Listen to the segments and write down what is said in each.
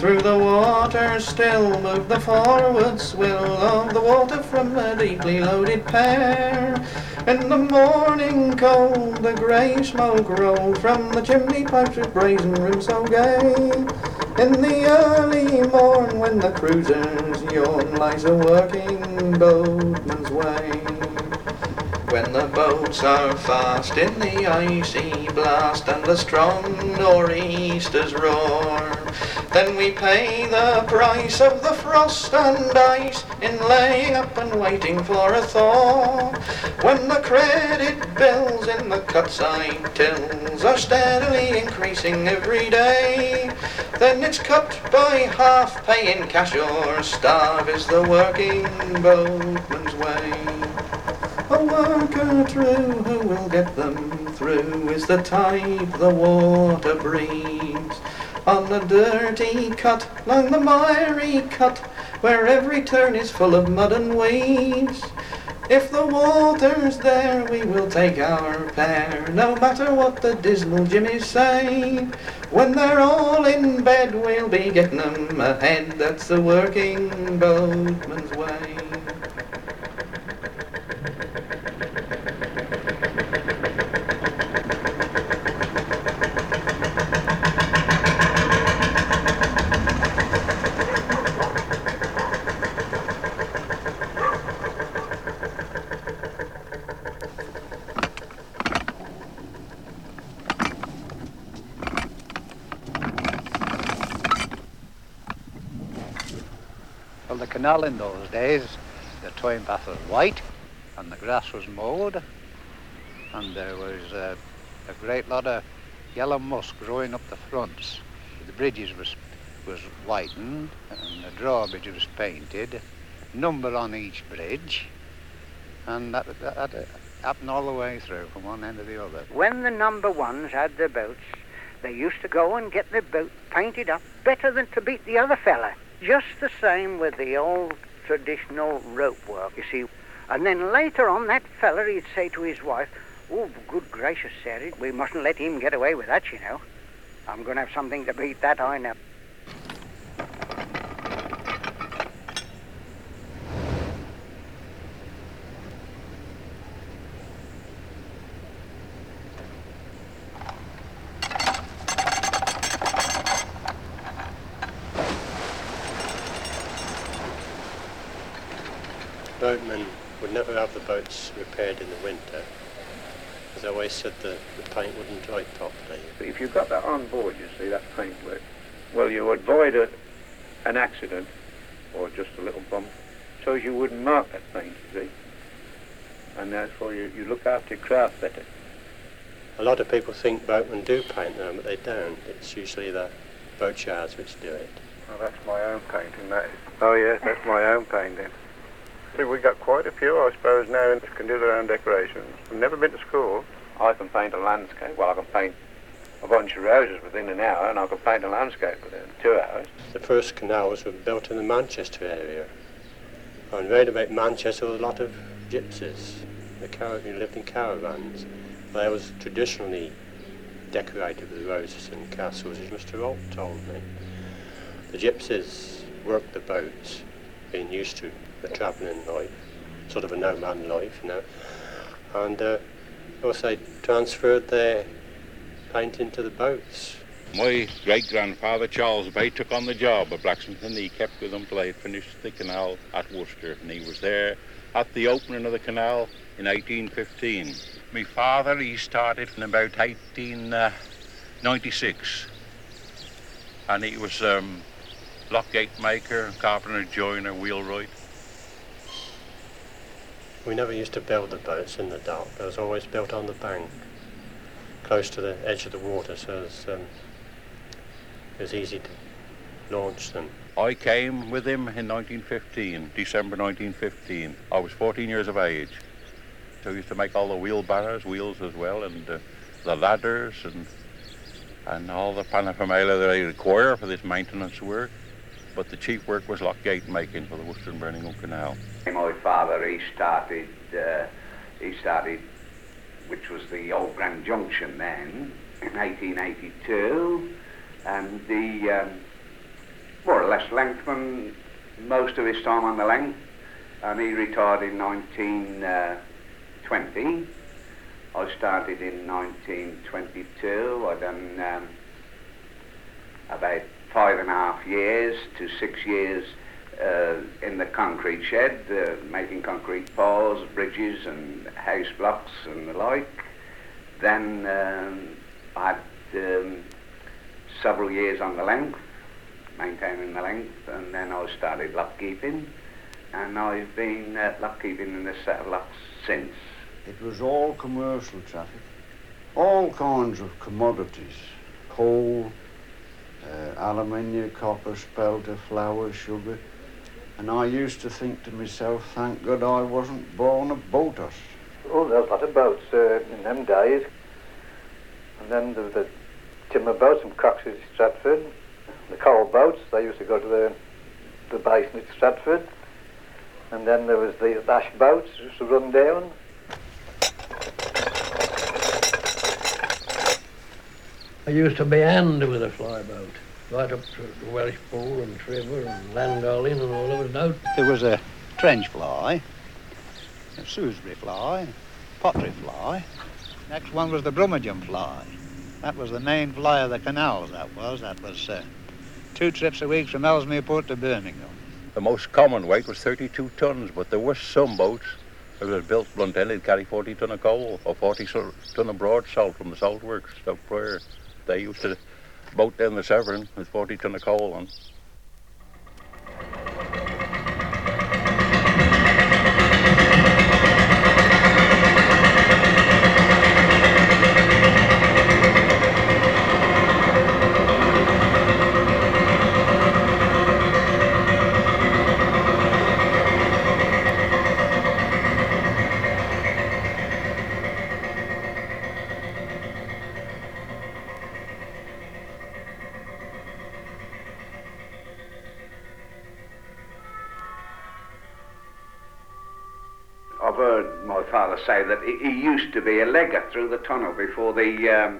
Through the water still moved the forward swill of the water from a deeply loaded pair. In the morning cold the grey smoke rolled from the chimney pipes with brazen room so gay. In the early morn when the cruisers yawn lies a working boatman's way. When the boats are fast in the icy blast and the strong nor'easters roar, then we pay the price of the frost and ice in laying up and waiting for a thaw. When the credit bills in the cut-side tills are steadily increasing every day, then it's cut by half pay in cash or starve is the working boatman's way. A worker true who will get them through is the type the water breeds. On the dirty cut, along the miry cut, where every turn is full of mud and weeds. If the water's there, we will take our pair, no matter what the dismal jimmies say. When they're all in bed, we'll be getting them ahead, that's the working boatman's way. Well, the canal in those days, the twine bath was white and the grass was mowed and there was a great lot of yellow musk growing up the fronts. The bridges was whitened and the drawbridge was painted, number on each bridge, and that happened all the way through from one end to the other. When the number ones had their boats, they used to go and get their boat painted up better than to beat the other fella. Just the same with the old traditional rope work, you see. And then later on, that fella, he'd say to his wife, "Oh, good gracious, Sarah, we mustn't let him get away with that, you know. I'm going to have something to beat that, I know." Boatmen would never have the boats repaired in the winter, as I always said the paint wouldn't dry properly. If you've got that on board, you see, that paintwork, well, you avoid an accident or just a little bump, so as you wouldn't mark that paint, you see. And therefore you look after your craft better. A lot of people think boatmen do paint them, but they don't. It's usually the boat yards which do it. Well, that's my own painting, that is. Oh, yes, that's my own painting. See, we've got quite a few, I suppose, now that can do their own decorations. I've never been to school. I can paint a landscape. Well, I can paint a bunch of roses within an hour, and I can paint a landscape within 2 hours. The first canals were built in the Manchester area. And round about Manchester there was a lot of gypsies who lived in caravans. They was traditionally decorated with roses and castles, as Mr. Holt told me. The gypsies worked the boats, being used to the travelling life, sort of a nomad life, you know, and also transferred their painting to the boats. My great-grandfather, Charles Bay, took on the job of blacksmithing. He kept with them till they finished the canal at Worcester, and he was there at the opening of the canal in 1815. My father, he started in about 1896, and he was lockgate maker, carpenter, joiner, wheelwright. We never used to build the boats in the dock. It was always built on the bank, close to the edge of the water, so it was easy to launch them. I came with him in 1915, December 1915. I was 14 years of age. So he used to make all the wheelbarrows, wheels as well, and the ladders and all the paraphernalia that I require for this maintenance work. But the chief work was lockgate making for the Worcester and Birmingham Canal. My father, he started, which was the old Grand Junction then, in 1882, and more or less lengthman most of his time on the length, and he retired in 1920. I started in 1922. I done about 5.5 years to 6 years in the concrete shed, making concrete piles, bridges and house blocks and the like. Then I had several years on the length, maintaining the length, and then I started lock keeping, and I've been lock keeping in this set of locks since. It was all commercial traffic, all kinds of commodities, coal, aluminium, copper, spelter, flour, sugar, and I used to think to myself, thank God I wasn't born a boaters. Oh, there was a lot of boats in them days, and then there was the timber boats from Cox's at Stratford, the coal boats, they used to go to the basin at Stratford, and then there was the ash boats used to run down. I used to be hand with a flyboat, right up to the Welsh Pool and Trevor and Llangollen and all over out. There was a trench fly, a Shrewsbury fly, pottery fly. Next one was the Brummagem fly. That was the main fly of the canals, that was. That was 2 trips a week from Ellesmere Port to Birmingham. The most common weight was 32 tons, but there were some boats that was built Blunt-Ended carry 40 ton of coal or 40 ton of broad salt from the salt works up where they used to boat down the Severn with 40 ton of coal on. I've heard my father say that he used to be a legger through the tunnel before the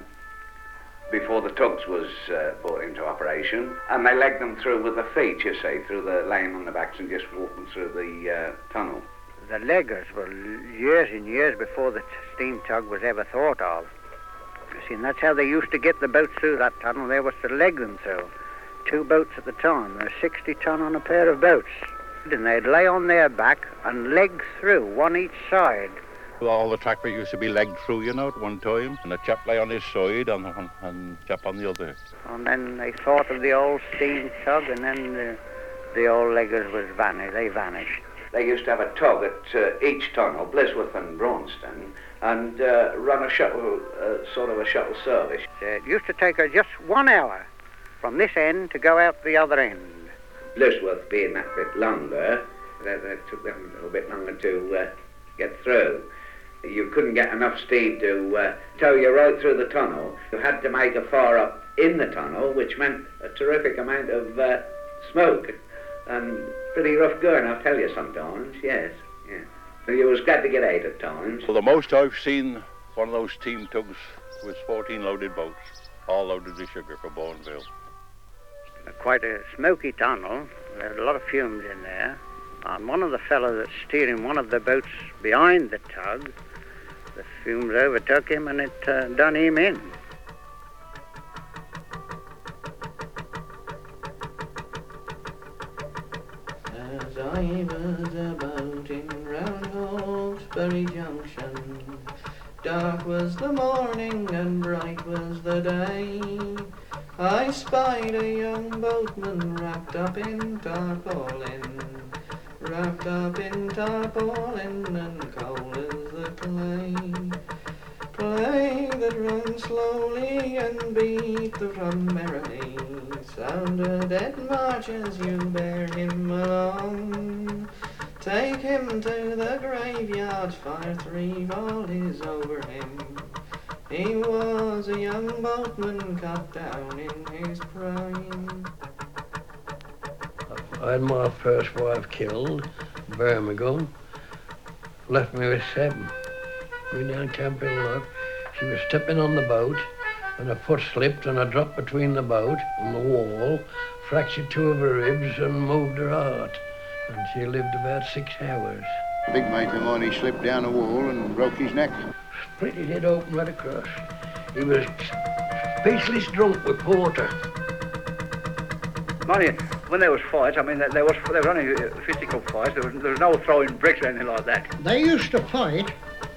tugs was brought into operation, and they legged them through with their feet, you see, through the laying on the backs and just walking through the tunnel. The leggers were years and years before the steam tug was ever thought of. You see, and that's how they used to get the boats through that tunnel. They was to leg them through. 2 boats at the time. There were 60 ton on a pair of boats. And they'd lay on their back and leg through, one each side. All the track used to be legged through, you know, at one time, and a chap lay on his side and a chap on the other. And then they thought of the old steam tug, and then the old leggers was vanished. They vanished. They used to have a tug at each tunnel, Blisworth and Braunston, and run a shuttle, sort of a shuttle service. It used to take her just 1 hour from this end to go out the other end. Blisworth being that bit longer, that took them a little bit longer to get through. You couldn't get enough steam to tow you right through the tunnel. You had to make a fire up in the tunnel, which meant a terrific amount of smoke. And pretty rough going, I'll tell you sometimes, yes. Yeah. You was glad to get out at times. Well, the most I've seen one of those steam tugs was 14 loaded boats, all loaded with sugar for Bourneville. Quite a smoky tunnel. There were a lot of fumes in there. And one of the fellows that's steering one of the boats behind the tug, the fumes overtook him and it done him in. As I was about in round Hawkesbury Junction, dark was the morning and bright was the day, I spied a young boatman wrapped up in tarpaulin, wrapped up in tarpaulin and cold as the clay, clay that runs slowly and beat the drum merrily, sound a dead march as you bear him along. Take him to the graveyard, fire 3 volleys over him. He was a young boatman cut down in his prime. I had my first wife killed in Birmingham, left me with 7. We down Campbell Lock. She was stepping on the boat and her foot slipped and I dropped between the boat and the wall, fractured two of her ribs and moved her heart. And she lived about 6 hours. A big mate of mine, he slipped down a wall and broke his neck. Split his head open right across. He was speechless drunk with porter. Money, when there was fights, I mean, there were only physical fights. There was no throwing bricks or anything like that. They used to fight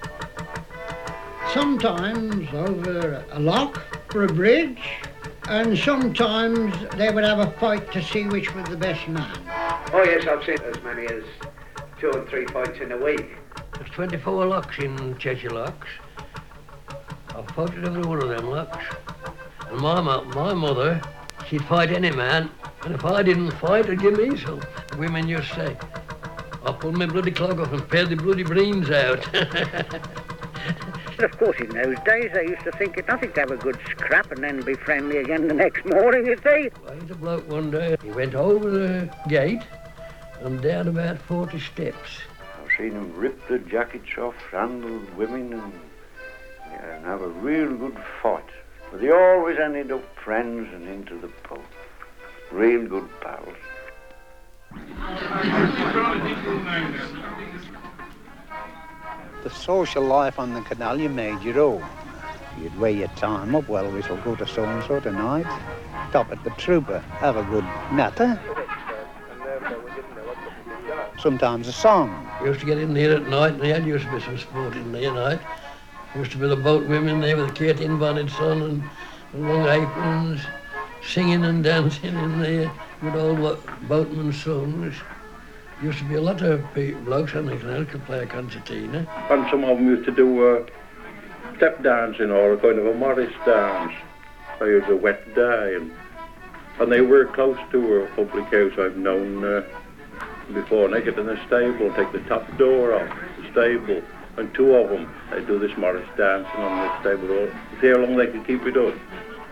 sometimes over a lock or a bridge, and sometimes they would have a fight to see which was the best man. Oh yes, I've seen as many as 2 and 3 fights in a week. There's 24 locks in Cheshire Locks. I've fought at every one of them locks. And my mother, she'd fight any man, and if I didn't fight, it'd give me some. The women used to say, I pulled my bloody clog off and pared the bloody brains out. But of course, in those days, they used to think it nothing to have a good scrap and then be friendly again the next morning, you see. I hit a bloke one day. He went over the gate and down about 40 steps. I've seen him rip the jackets off, handle women and have a real good fight. But they always ended up friends and into the pub. Real good pals. The social life on the canal, you made your own. You'd weigh your time up, well, we shall go to so-and-so tonight, stop at the Trooper, have a good natter. Sometimes a song. We used to get in there at night, and there used to be some sport in there at night. Used to be the boat women there with the curtain bonnets on and long aprons, singing and dancing in there with old boatman songs. Used to be a lot of blokes on the canal could play a concertina. And some of them used to do step dancing or a kind of a Morris dance. It was a wet day, and they were close to a public house I've known before. And they get in the stable, take the top door off the stable, and 2 of them, they do this Morris dancing on the stable door. See how long they can keep it up.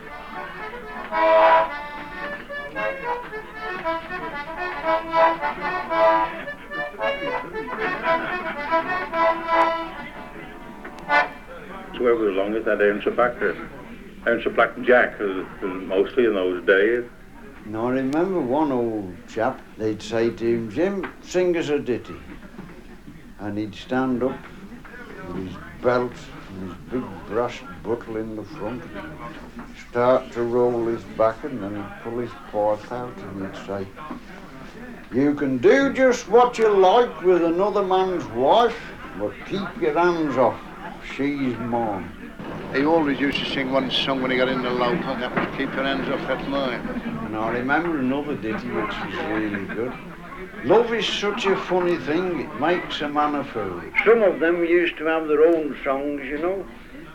Whoever was longest had ounce of blackjack, mostly in those days. Now I remember one old chap, they'd say to him, Jim, sing us a ditty. And he'd stand up with his belt and his big brass bottle in the front, start to roll his back, and then he'd pull his pipe out and he'd say, you can do just what you like with another man's wife, but keep your hands off, she's mine. He always used to sing one song when he got in the local, and that was Keep Your Hands Off, That's Mine. And I remember another ditty which was really good. Love is such a funny thing, it makes a man a fool. Some of them used to have their own songs, you know.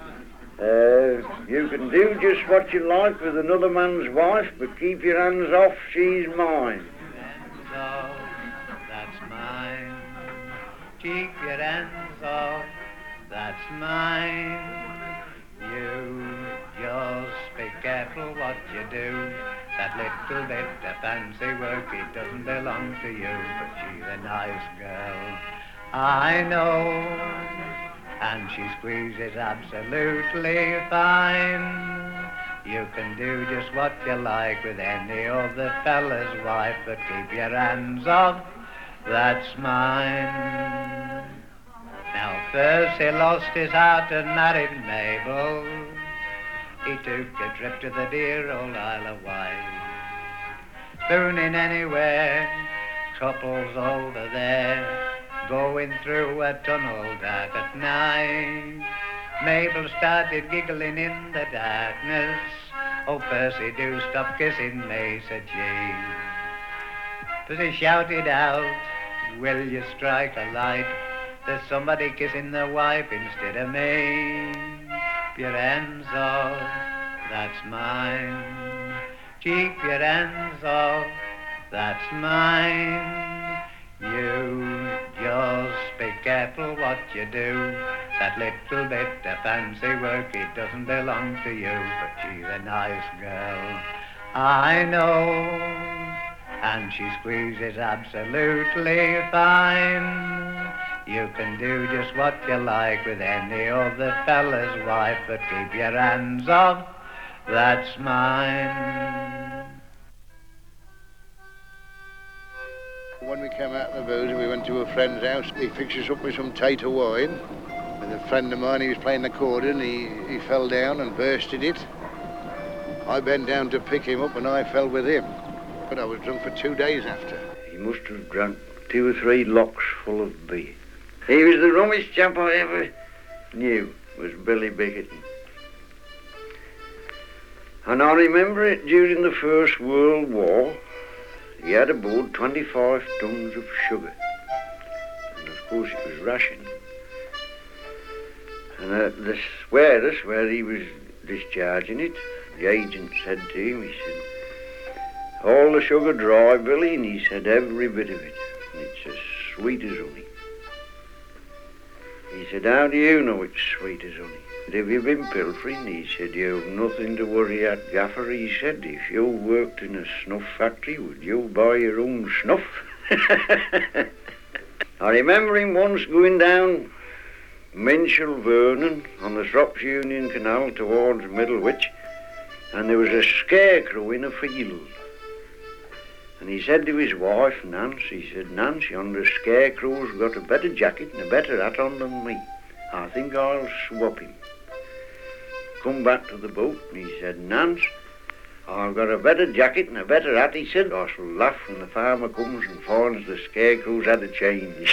You can do just what you like with another man's wife, but keep your hands off, she's mine. Off, that's mine. Keep your hands off, that's mine. You just be careful what you do. That little bit of fancy work, it doesn't belong to you, but she's a nice girl, I know, and she squeezes absolutely fine. You can do just what you like with any other fella's wife, but keep your hands off, that's mine. Now first he lost his heart and married Mabel. He took a trip to the dear old Isle of Wight. Spooning anywhere, couples over there, going through a tunnel dark at night. Mabel started giggling in the darkness. Oh, Percy, do stop kissing me, said she. Percy shouted out, will you strike a light? There's somebody kissing their wife instead of me. Keep your hands off, that's mine. Keep your hands off, that's mine. You just be careful what you do. That little bit of fancy work, it doesn't belong to you, but she's a nice girl, I know. And she squeezes absolutely fine. You can do just what you like with any other fella's wife, but keep your hands off, that's mine. When we came out of the booze, we went to a friend's house. He fixed us up with some tater wine. And a friend of mine, he was playing the accordion. He fell down and bursted it. I bent down to pick him up and I fell with him. But I was drunk for 2 days after. He must have drunk 2 or 3 locks full of beer. He was the rummest chap I ever knew, was Billy Bickerton. And I remember it during the First World War, he had aboard 25 tons of sugar. And of course it was ration. And the warehouse where he was discharging it, the agent said to him, he said, all the sugar dry, Billy? And he said, every bit of it. And it's as sweet as honey. He said, how do you know it's sweet as honey? Have you been pilfering? He said, you've nothing to worry at, Gaffer. He said, if you worked in a snuff factory, would you buy your own snuff? I remember him once going down Minshall Vernon on the Shropshire Union Canal towards Middlewich, and there was a scarecrow in a field. And he said to his wife, Nance, he said, Nance, yonder scarecrow's got a better jacket and a better hat on than me. I think I'll swap him. Come back to the boat, and he said, Nance, I've got a better jacket and a better hat, he said. I shall laugh when the farmer comes and finds the scarecrow's had a change.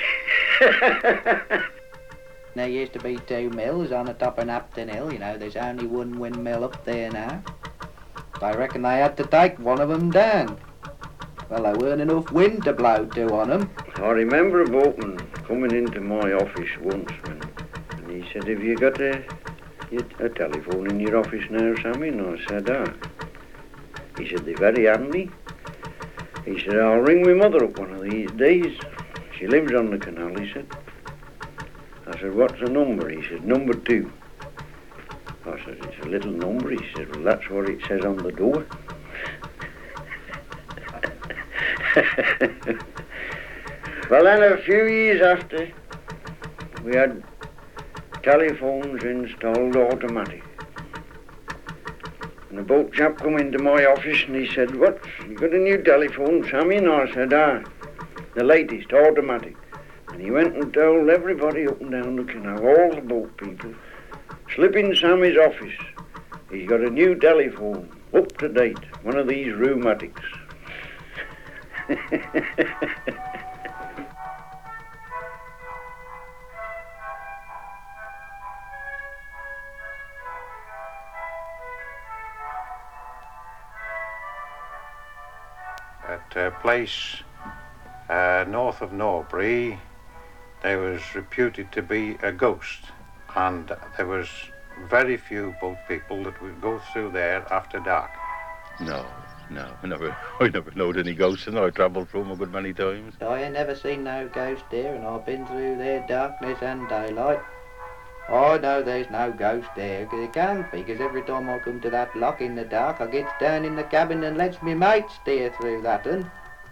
There used to be 2 mills on the top of Napton Hill, you know, there's only one windmill up there now. I reckon they had to take one of them down. Well, there weren't enough wind to blow 2 on them. I remember a boatman coming into my office once, and he said, have you got a telephone in your office now, Sammy? And I said, He said, they're very handy. He said, I'll ring my mother up one of these days. She lives on the canal, he said. I said, what's the number? He said, number 2. I said, it's a little number. He said, well, that's what it says on the door. Well, then a few years after, we had telephones installed automatic. And the boat chap come into my office and he said, what, you got a new telephone, Sammy? And I said, the latest, automatic. And he went and told everybody up and down the canal, all the boat people, slip in Sammy's office. He's got a new telephone, up to date, one of these rheumatics. At a place north of Norbury, there was reputed to be a ghost, and there was very few boat people that would go through there after dark. No, I never knowed any ghosts, and I travelled through them a good many times. I ain't never seen no ghost there, and I've been through there darkness and daylight. I know there's no ghost there, 'cause it can't be, 'cause every time I come to that lock in the dark, I gets down in the cabin and lets me mate steer through that un.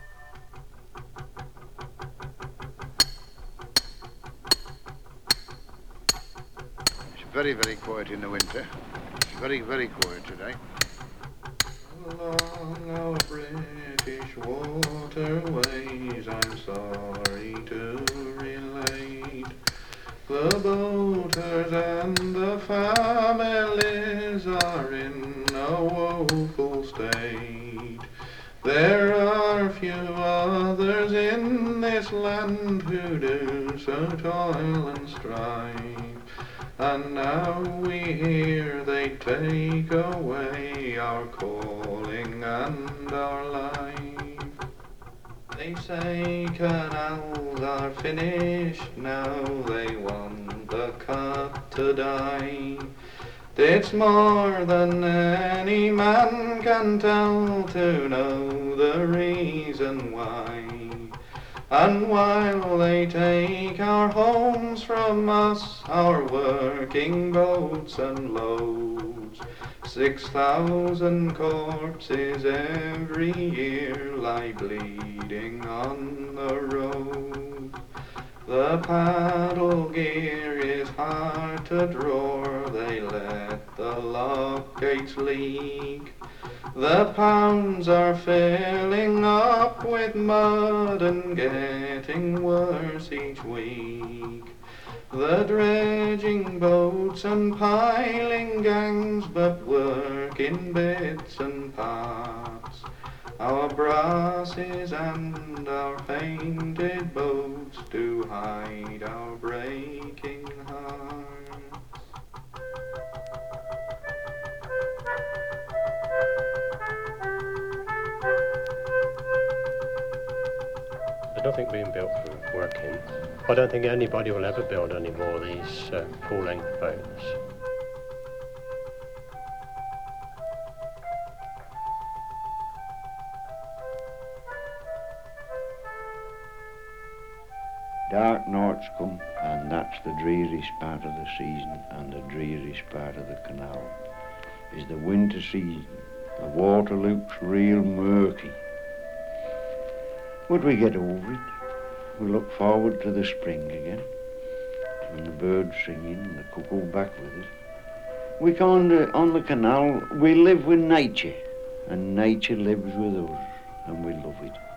It's very, very quiet in the winter. It's very, very quiet today. Along our British waterways, I'm sorry to relate, the boaters and the families are in a woeful state. There are few others in this land who do so toil and strive, and now we hear they take away our calling and our life. They say canals are finished now, they want the cut to die. It's more than any man can tell to know the reason why. And while they take our homes from us, our working boats and loads, 6,000 corpses every year lie bleeding on the road. The paddle gear is hard to draw, they let the lock gates leak. The ponds are filling up with mud and getting worse each week. The dredging boats and piling gangs but work in bits and parts. Our brasses and our painted boats do hide our breaking hearts. There's nothing being built for working. I don't think anybody will ever build any more of these full-length boats. Dark nights come, and that's the dreariest part of the season, and the dreariest part of the canal is the winter season. The water looks real murky. But we get over it. We look forward to the spring again, and the birds singing and the cuckoo back with us. We on the canal, we live with nature, and nature lives with us, and we love it.